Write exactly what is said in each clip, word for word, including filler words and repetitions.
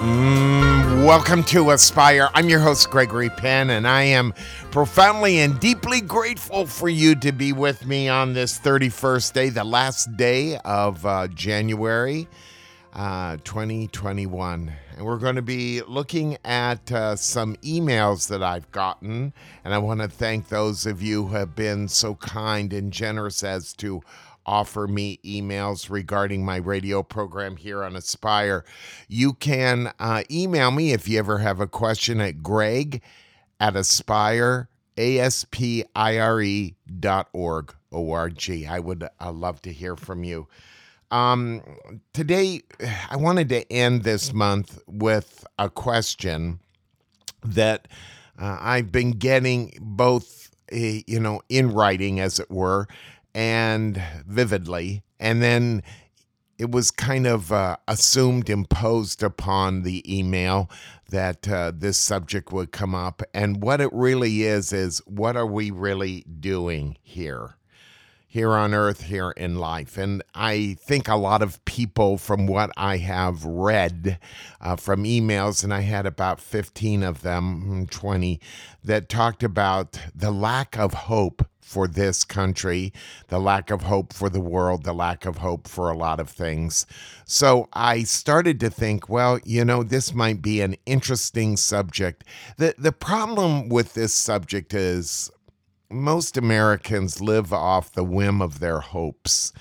Mm, welcome to Aspire. I'm your host, Gregory Penn, and I am profoundly and deeply grateful for you to be with me on this thirty-first day, the last day of uh, January uh, twenty twenty-one. And we're going to be looking at uh, some emails that I've gotten, and I want to thank those of you who have been so kind and generous as to offer me emails regarding my radio program here on Aspire. You can uh, email me if you ever have a question at greg at aspire, A S P I R E dot org, O R G. I would uh, love to hear from you. Um, today, I wanted to end this month with a question that uh, I've been getting both, uh, you know, in writing, as it were, and vividly, and then it was kind of uh, assumed, imposed upon the email that uh, this subject would come up. And what it really is, is what are we really doing here? Here on earth, here in life. And I think a lot of people, from what I have read uh, from emails, and I had about fifteen of them, twenty, that talked about the lack of hope for this country, the lack of hope for the world, the lack of hope for a lot of things. So I started to think, well, you know, this might be an interesting subject. The, the problem with this subject is most Americans live off the whim of their hopes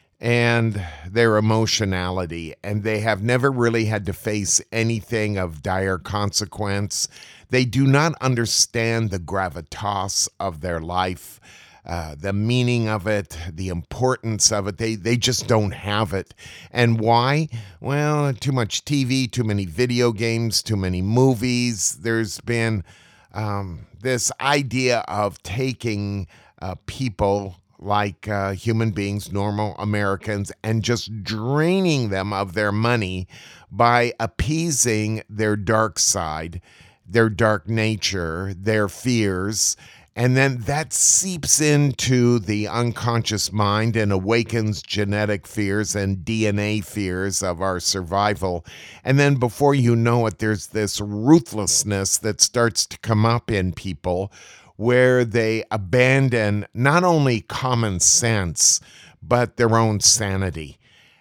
and their emotionality, and they have never really had to face anything of dire consequence. They do not understand the gravitas of their life, uh, the meaning of it, the importance of it. They they just don't have it. And why? Well, too much T V, too many video games, too many movies. There's been Um, this idea of taking uh, people like uh, human beings, normal Americans, and just draining them of their money by appeasing their dark side, their dark nature, their fears. And then that seeps into the unconscious mind and awakens genetic fears and D N A fears of our survival. And then before you know it, there's this ruthlessness that starts to come up in people where they abandon not only common sense, but their own sanity.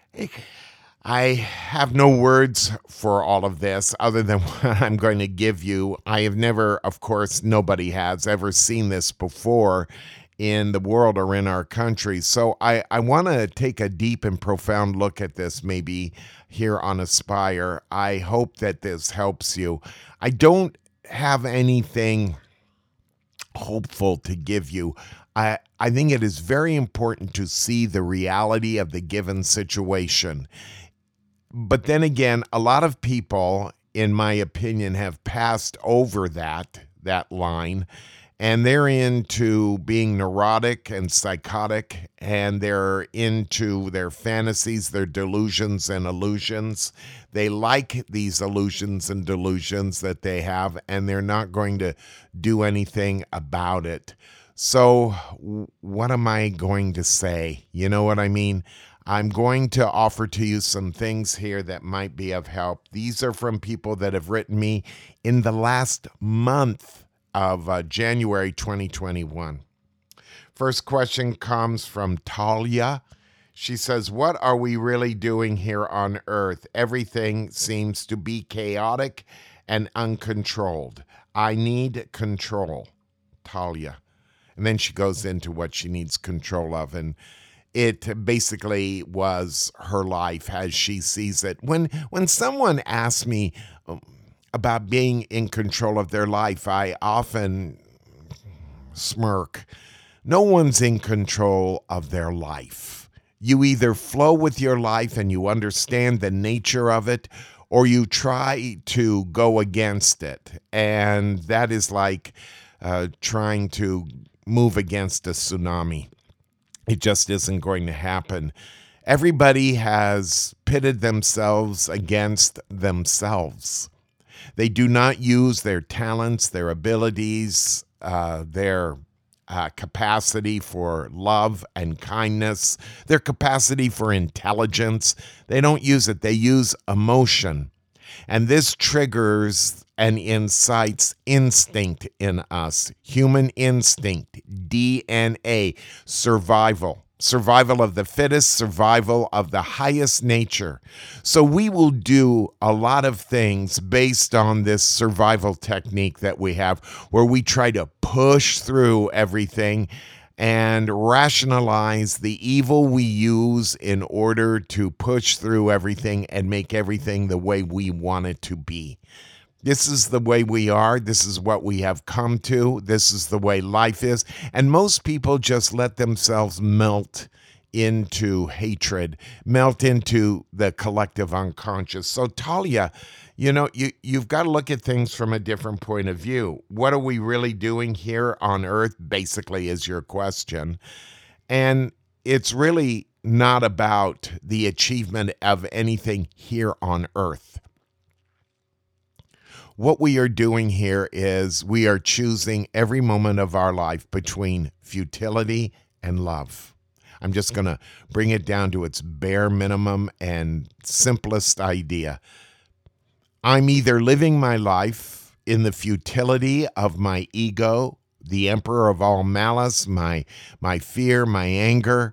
I have no words for all of this other than what I'm going to give you. I have never, of course, nobody has ever seen this before in the world or in our country. So I, I want to take a deep and profound look at this maybe here on Aspire. I hope that this helps you. I don't have anything hopeful to give you. I, I think it is very important to see the reality of the given situation. But then again, a lot of people, in my opinion, have passed over that that line, and they're into being neurotic and psychotic, and they're into their fantasies, their delusions and illusions. They like these illusions and delusions that they have, and they're not going to do anything about it. So what am I going to say? You know what I mean? I'm going to offer to you some things here that might be of help. These are from people that have written me in the last month of uh, January twenty twenty-one. First question comes from Talia. She says, what are we really doing here on earth? Everything seems to be chaotic and uncontrolled. I need control. Talia. And then she goes into what she needs control of, and it basically was her life as she sees it. When when someone asks me about being in control of their life, I often smirk. No one's in control of their life. You either flow with your life and you understand the nature of it, or you try to go against it. And that is like uh, trying to move against a tsunami. It just isn't going to happen. Everybody has pitted themselves against themselves. They do not use their talents, their abilities, uh, their uh, capacity for love and kindness, their capacity for intelligence. They don't use it. They use emotion. And this triggers and incites instinct in us, human instinct, D N A, survival. Survival of the fittest, survival of the highest nature. So we will do a lot of things based on this survival technique that we have, where we try to push through everything and rationalize the evil we use in order to push through everything and make everything the way we want it to be. This is the way we are. This is what we have come to. This is the way life is. And most people just let themselves melt into hatred, melt into the collective unconscious. So Talia, you know, you, you've got to look at things from a different point of view. What are we really doing here on Earth, basically, is your question. And it's really not about the achievement of anything here on Earth. What we are doing here is we are choosing every moment of our life between futility and love. I'm just going to bring it down to its bare minimum and simplest idea. I'm either living my life in the futility of my ego, the emperor of all malice, my my fear, my anger.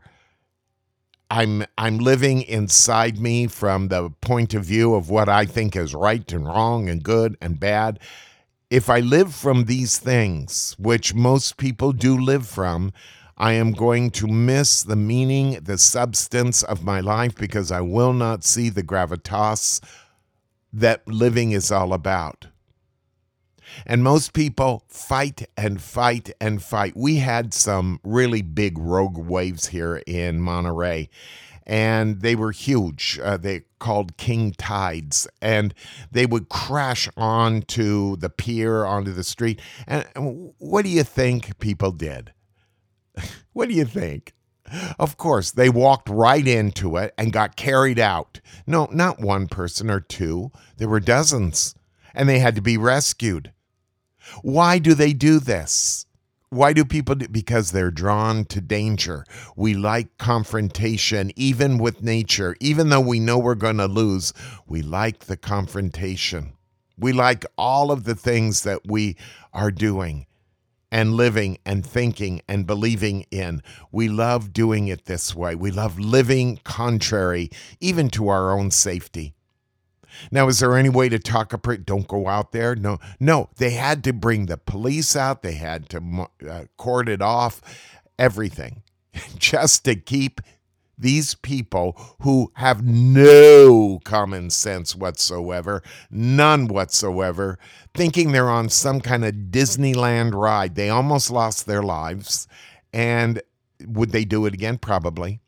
I'm I'm living inside me from the point of view of what I think is right and wrong and good and bad. If I live from these things, which most people do live from, I am going to miss the meaning, the substance of my life, because I will not see the gravitas that living is all about. And most people fight and fight and fight. We had some really big rogue waves here in Monterey, and they were huge. Uh, they called king tides, and they would crash onto the pier, onto the street. And what do you think people did? What do you think? Of course, they walked right into it and got carried out. No, not one person or two. There were dozens, and they had to be rescued. Why do they do this? Why do people do? Because they're drawn to danger. We like confrontation, even with nature. Even though we know we're going to lose, we like the confrontation. We like all of the things that we are doing and living and thinking and believing in. We love doing it this way. We love living contrary, even to our own safety. Now, is there any way to talk a pre- don't go out there? No, no. They had to bring the police out. They had to uh, cord it off, everything, just to keep these people who have no common sense whatsoever, none whatsoever, thinking they're on some kind of Disneyland ride. They almost lost their lives. And would they do it again? Probably.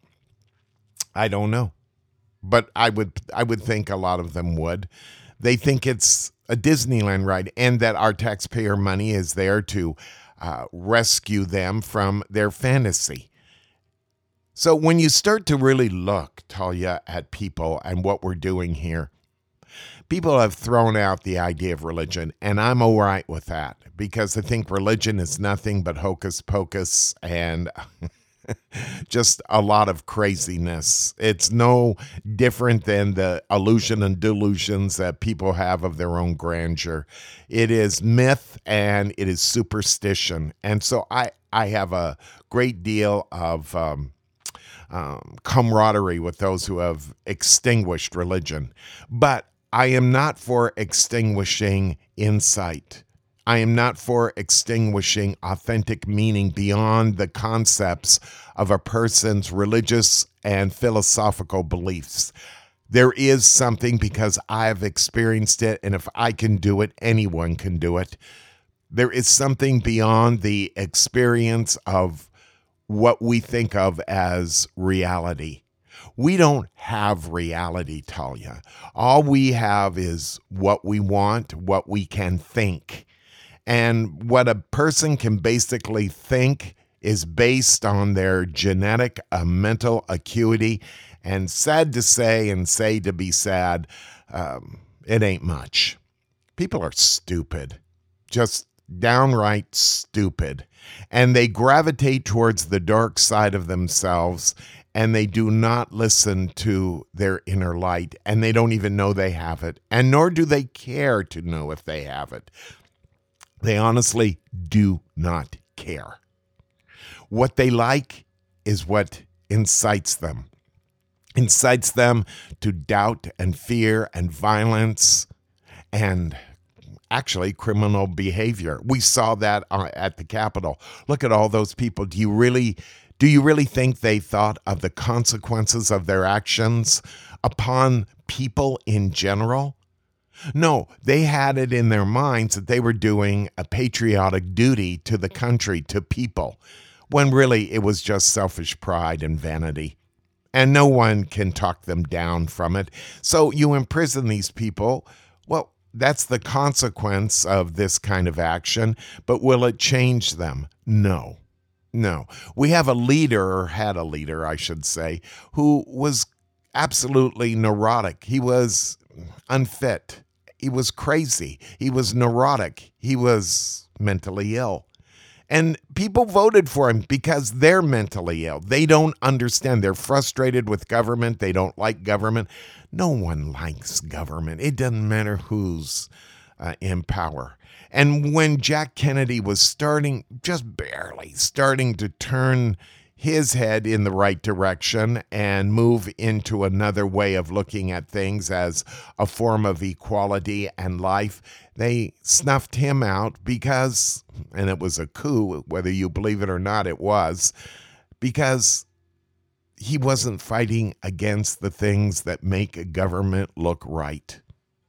I don't know. But I would I would think a lot of them would. They think it's a Disneyland ride and that our taxpayer money is there to uh, rescue them from their fantasy. So when you start to really look, Talia, at people and what we're doing here, people have thrown out the idea of religion, and I'm all right with that because I think religion is nothing but hocus pocus and just a lot of craziness. It's no different than the illusion and delusions that people have of their own grandeur. It is myth and it is superstition. And so I, I have a great deal of um, um, camaraderie with those who have extinguished religion. But I am not for extinguishing insight. I am not for extinguishing authentic meaning beyond the concepts of a person's religious and philosophical beliefs. There is something, because I've experienced it, and if I can do it, anyone can do it. There is something beyond the experience of what we think of as reality. We don't have reality, Talia. All we have is what we want, what we can think. And what a person can basically think is based on their genetic uh, mental acuity. And sad to say, and say to be sad, um, it ain't much. People are stupid, just downright stupid. And they gravitate towards the dark side of themselves and they do not listen to their inner light, and they don't even know they have it, and nor do they care to know if they have it. They honestly do not care. What they like is what incites them. Incites them to doubt and fear and violence and actually criminal behavior. We saw that uh, at the Capitol. Look at all those people. Do you really do you really think they thought of the consequences of their actions upon people in general? No, they had it in their minds that they were doing a patriotic duty to the country, to people, when really it was just selfish pride and vanity. And no one can talk them down from it. So you imprison these people. Well, that's the consequence of this kind of action. But will it change them? No. No. We have a leader, or had a leader, I should say, who was absolutely neurotic. He was unfit. He was crazy. He was neurotic. He was mentally ill. And people voted for him because they're mentally ill. They don't understand. They're frustrated with government. They don't like government. No one likes government. It doesn't matter who's uh, in power. And when Jack Kennedy was starting, just barely starting to turn his head in the right direction and move into another way of looking at things as a form of equality and life, they snuffed him out because, and it was a coup, whether you believe it or not, it was, because he wasn't fighting against the things that make a government look right.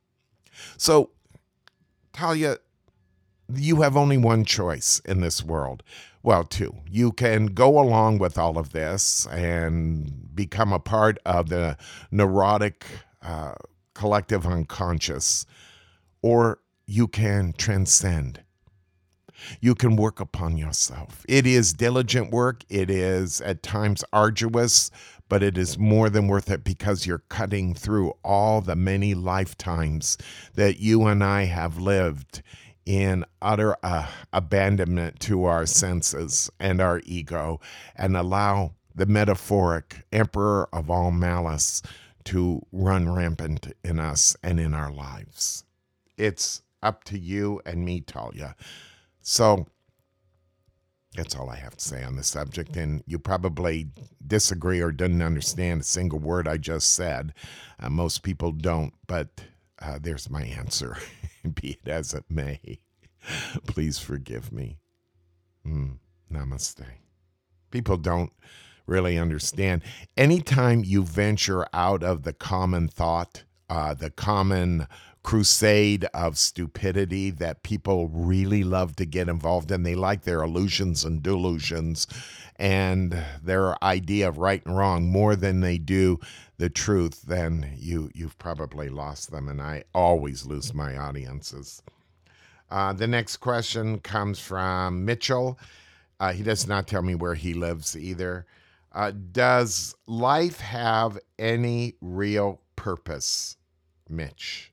So, Talia, you have only one choice in this world. Well, two. You can go along with all of this and become a part of the neurotic uh, collective unconscious, or you can transcend. You can work upon yourself. It is diligent work. It is at times arduous, but it is more than worth it because you're cutting through all the many lifetimes that you and I have lived in utter uh, abandonment to our senses and our ego, and allow the metaphoric emperor of all malice to run rampant in us and in our lives. It's up to you and me, Talia. So that's all I have to say on the subject, and you probably disagree or didn't understand a single word I just said. Uh, most people don't, but uh, there's my answer. Be it as it may. Please forgive me. Mm, namaste. People don't really understand. Anytime you venture out of the common thought, uh, the common crusade of stupidity that people really love to get involved in, they like their illusions and delusions and their idea of right and wrong more than they do the truth, then you, you've probably lost them, and I always lose my audiences. Uh, the next question comes from Mitchell. Uh, he does not tell me where he lives either. Uh, does life have any real purpose, Mitch?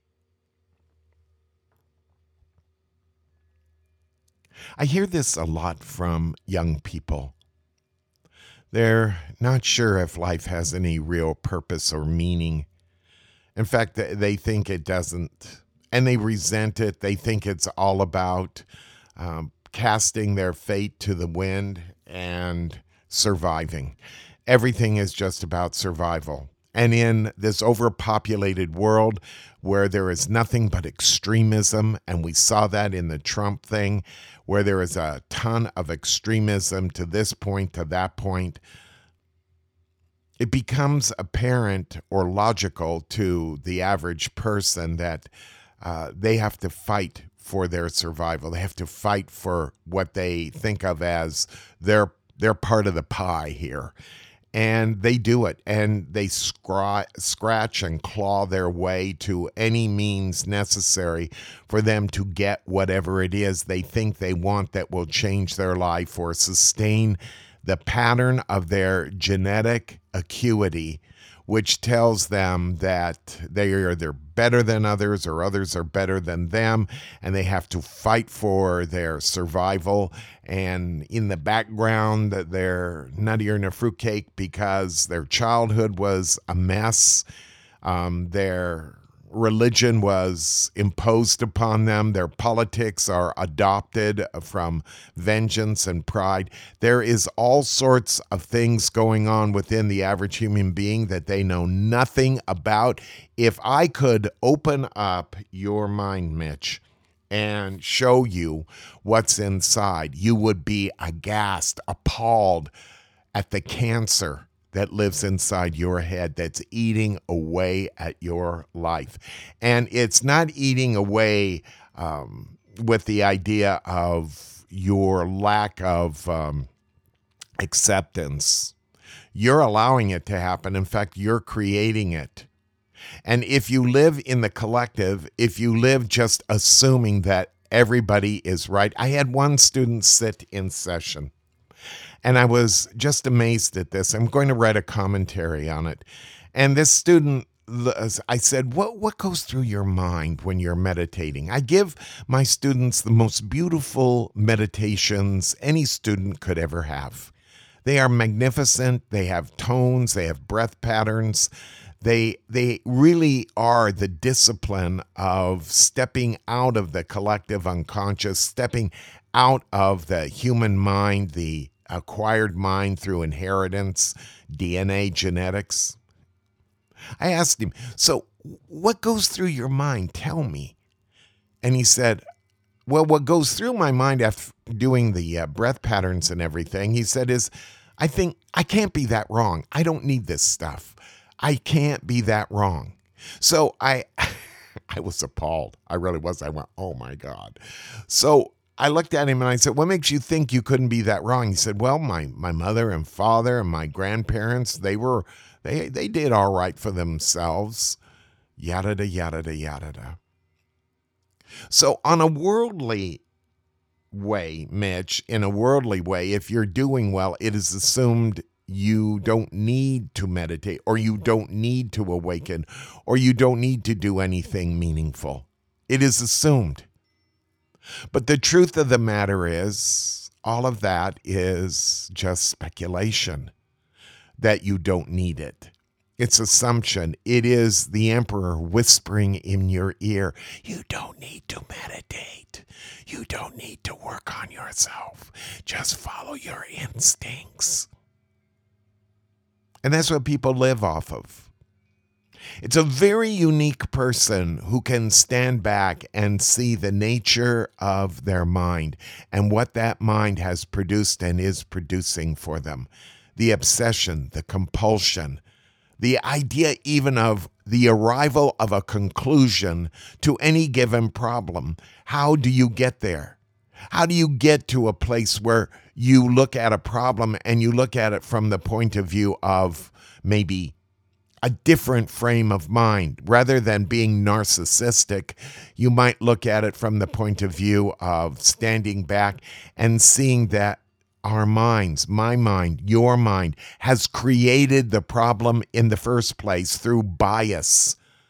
I hear this a lot from young people. They're not sure if life has any real purpose or meaning. In fact, they think it doesn't, and they resent it. They think it's all about um, casting their fate to the wind and surviving. Everything is just about survival. And in this overpopulated world where there is nothing but extremism, and we saw that in the Trump thing, where there is a ton of extremism to this point, to that point, it becomes apparent or logical to the average person that uh, they have to fight for their survival. They have to fight for what they think of as their their part of the pie here. And they do it, and they scra- scratch and claw their way to any means necessary for them to get whatever it is they think they want that will change their life or sustain the pattern of their genetic acuity, which tells them that they are either better than others or others are better than them, and they have to fight for their survival. And in the background, they're nuttier than a fruitcake because their childhood was a mess. Um, their religion was imposed upon them. Their politics are adopted from vengeance and pride. There is all sorts of things going on within the average human being that they know nothing about. If I could open up your mind, Mitch, and show you what's inside, you would be aghast, appalled at the cancer that lives inside your head that's eating away at your life. And it's not eating away um, with the idea of your lack of um, acceptance. You're allowing it to happen. In fact, you're creating it. And if you live in the collective, if you live just assuming that everybody is right. I had one student sit in session, and I was just amazed at this. I'm going to write a commentary on it. And this student, I said, what, what goes through your mind when you're meditating? I give my students the most beautiful meditations any student could ever have. They are magnificent. They have tones. They have breath patterns. They they really are the discipline of stepping out of the collective unconscious, stepping out of the human mind, the acquired mind through inheritance, D N A, genetics. I asked him, so what goes through your mind? Tell me. And he said, well, what goes through my mind after doing the uh, breath patterns and everything, he said, is I think I can't be that wrong. I don't need this stuff. I can't be that wrong. So I I was appalled. I really was. I went, oh my God. So I looked at him and I said, what makes you think you couldn't be that wrong? He said, well, my, my mother and father and my grandparents, they were, they, they did all right for themselves. Yada, da, yada, da, yada, da. So on a worldly way, Mitch, in a worldly way, if you're doing well, it is assumed you don't need to meditate, or you don't need to awaken, or you don't need to do anything meaningful. It is assumed. But the truth of the matter is, all of that is just speculation, that you don't need it. It's assumption. It is the emperor whispering in your ear, you don't need to meditate. You don't need to work on yourself. Just follow your instincts. And that's what people live off of. It's a very unique person who can stand back and see the nature of their mind and what that mind has produced and is producing for them. The obsession, the compulsion, the idea even of the arrival of a conclusion to any given problem. How do you get there? How do you get to a place where you look at a problem and you look at it from the point of view of maybe a different frame of mind? Rather than being narcissistic, you might look at it from the point of view of standing back and seeing that our minds, my mind, your mind, has created the problem in the first place through bias,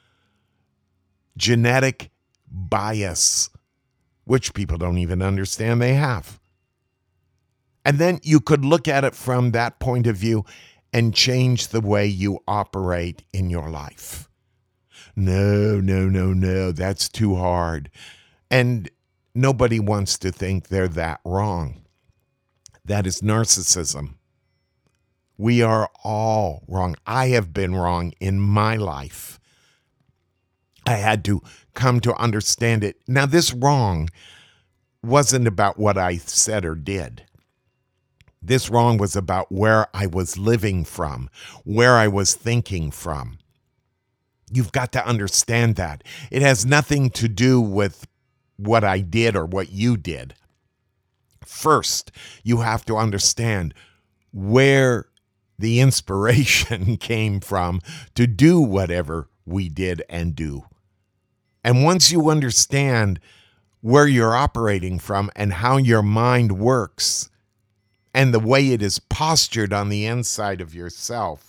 genetic bias, which people don't even understand they have. And then you could look at it from that point of view and change the way you operate in your life. No, no, no, no, that's too hard. And nobody wants to think they're that wrong. That is narcissism. We are all wrong. I have been wrong in my life. I had to come to understand it. Now, this wrong wasn't about what I said or did. This wrong was about where I was living from, where I was thinking from. You've got to understand that. It has nothing to do with what I did or what you did. First, you have to understand where the inspiration came from to do whatever we did and do. And once you understand where you're operating from and how your mind works and the way it is postured on the inside of yourself,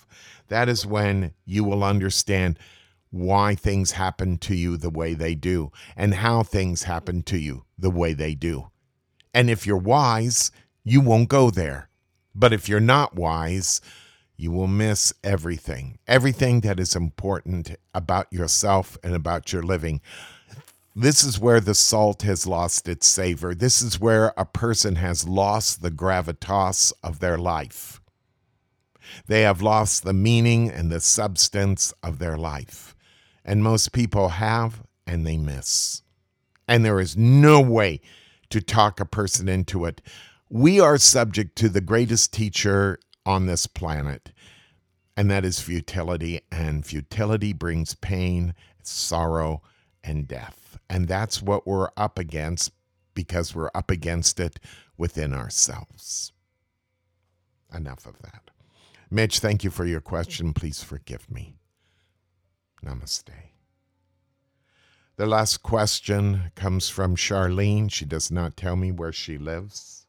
That is when you will understand why things happen to you the way they do and how things happen to you the way they do. And if you're wise, you won't go there. But if you're not wise, you will miss everything, everything that is important about yourself and about your living. This is where the salt has lost its savor. This is where a person has lost the gravitas of their life. They have lost the meaning and the substance of their life. And most people have, and they miss. And there is no way to talk a person into it. We are subject to the greatest teacher on this planet, and that is futility. And futility brings pain, sorrow, and death. And that's what we're up against because we're up against it within ourselves. Enough of that. Mitch, thank you for your question. Please forgive me. Namaste. The last question comes from Charlene. She does not tell me where she lives.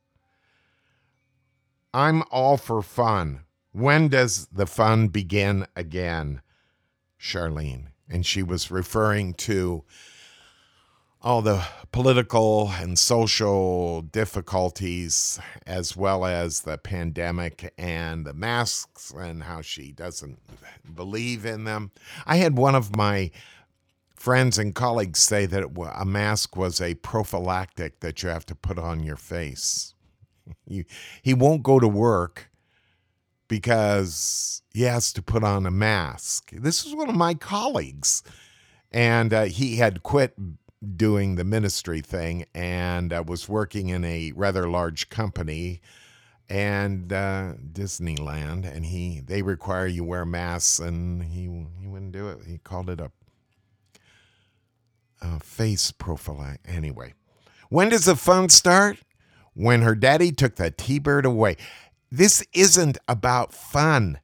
I'm all for fun. When does the fun begin again? Charlene. And she was referring to all the political and social difficulties, as well as the pandemic and the masks and how she doesn't believe in them. I had one of my friends and colleagues say that a mask was a prophylactic that you have to put on your face. You, he won't go to work because he has to put on a mask. This is one of my colleagues. And uh, he had quit doing the ministry thing and uh, was working in a rather large company and uh, Disneyland. And he they require you wear masks, and he he wouldn't do it. He called it a, a face profile. Anyway, when does the fun start? When her daddy took the T-Bird away. This isn't about fun.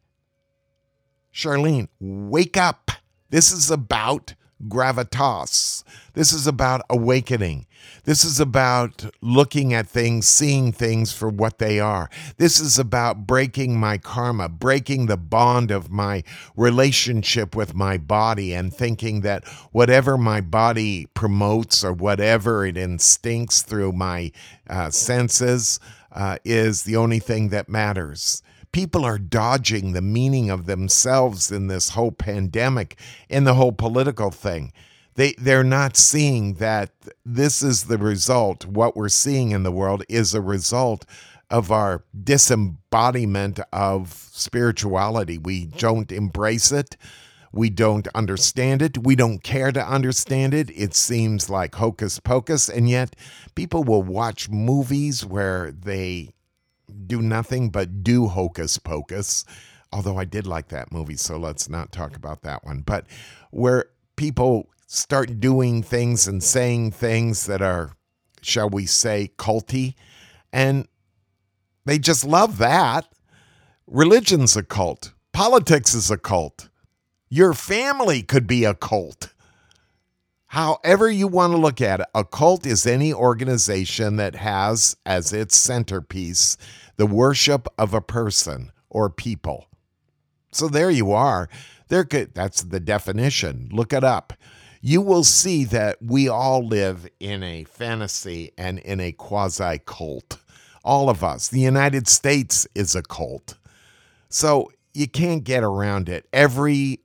Charlene, wake up. This is about gravitas. This is about awakening. This is about looking at things, seeing things for what they are. This is about breaking my karma, breaking the bond of my relationship with my body, and thinking that whatever my body promotes or whatever it instincts through my uh, senses uh, is the only thing that matters. People are dodging the meaning of themselves in this whole pandemic, in the whole political thing. They, they're not seeing that this is the result. What we're seeing in the world is a result of our disembodiment of spirituality. We don't embrace it. We don't understand it. We don't care to understand it. It seems like hocus pocus, and yet people will watch movies where they do nothing but do hocus pocus, although I did like that movie, so let's not talk about that one. But where people start doing things and saying things that are, shall we say, culty, and they just love that. Religion's a cult. Politics is a cult. Your family could be a cult. However you want to look at it, a cult is any organization that has as its centerpiece the worship of a person or people. So there you are. There could, that's the definition. Look it up. You will see that we all live in a fantasy and in a quasi-cult. All of us. The United States is a cult. So you can't get around it. Every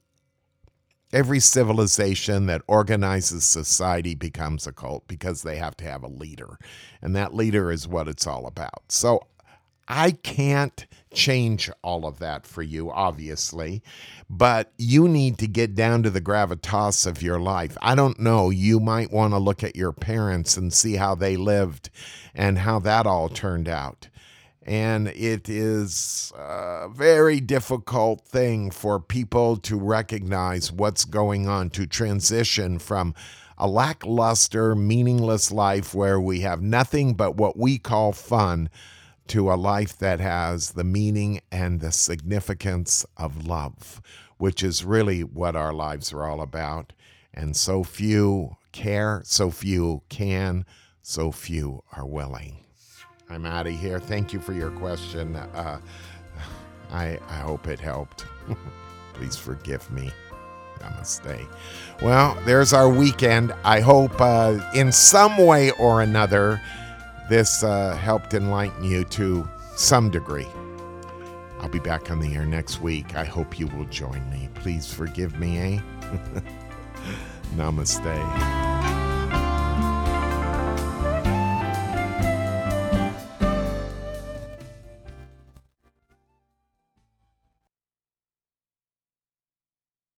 Every civilization that organizes society becomes a cult because they have to have a leader. And that leader is what it's all about. So I can't change all of that for you, obviously, but you need to get down to the gravitas of your life. I don't know. You might want to look at your parents and see how they lived and how that all turned out. And it is a very difficult thing for people to recognize what's going on, to transition from a lackluster, meaningless life where we have nothing but what we call fun to a life that has the meaning and the significance of love, which is really what our lives are all about. And so few care, so few can, so few are willing. I'm out of here. Thank you for your question. Uh, I, I hope it helped. Please forgive me. Namaste. Well, there's our weekend. I hope uh, in some way or another this uh, helped enlighten you to some degree. I'll be back on the air next week. I hope you will join me. Please forgive me, eh? Namaste.